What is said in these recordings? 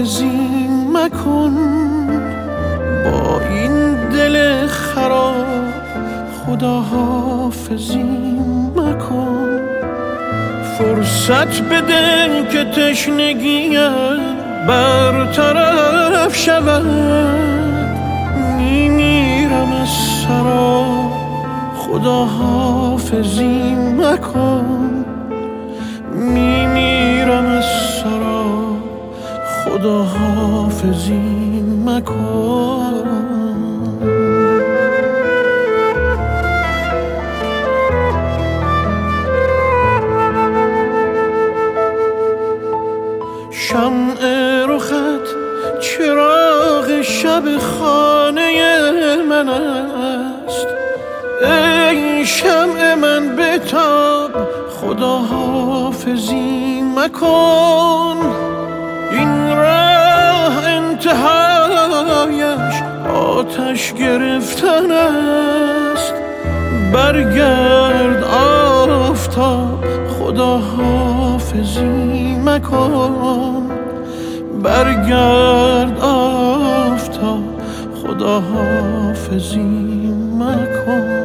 خداحافظی مکن، با این دل خراب خداحافظی مکن. فرصت بده که تشنگیم برطرف شود، میمیرم از سراب خداحافظی مکن، میمیرم از سراب خداحافظی مکن. شمع رخت چراغ شب خانه من است، ای شمع من بتاب خداحافظی مکن. این راه انتهایش آتش گرفتن است، برگرد آفتاب خداحافظی مکن، برگرد آفتاب خداحافظی مکن.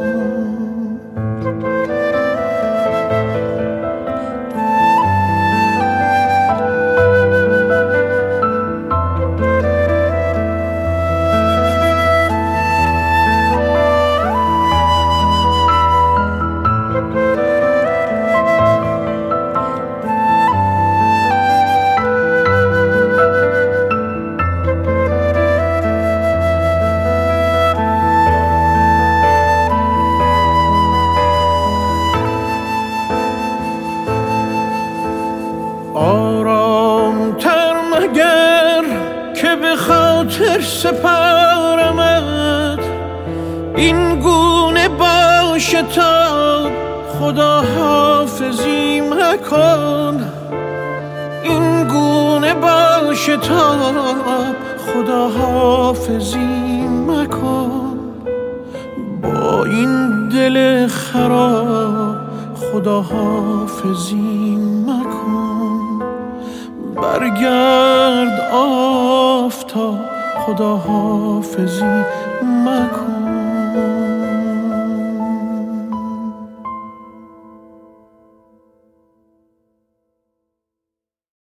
آرام‌تر مگر که به خاطر سپارمت، این گونه باشه تا خداحافظی مکن، این گونه باشه تا خداحافظی مکن. با این دل خراب خداحافظی مکن، برگرد آفتاب خداحافظی مکن.